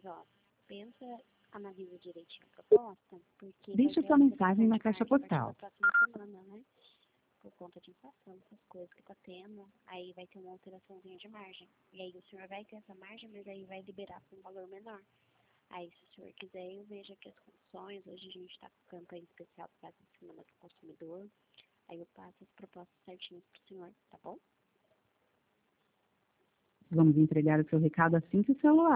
Mas, ó, pensa, analisa direitinho a proposta, porque vai Deixe ter sua mensagem na caixa a partir postal. da próxima semana, né? Por conta de inflação, essas coisas que tá tendo, aí vai ter uma alteraçãozinha de margem. E aí o senhor vai ter essa margem, mas aí vai liberar para um valor menor. Aí, se o senhor quiser, eu vejo aqui as condições. Hoje a gente está com campanha especial por causa da Semana do Consumidor. Aí eu passo as propostas certinhas para o senhor, tá bom? Vamos entregar o seu recado assim que o celular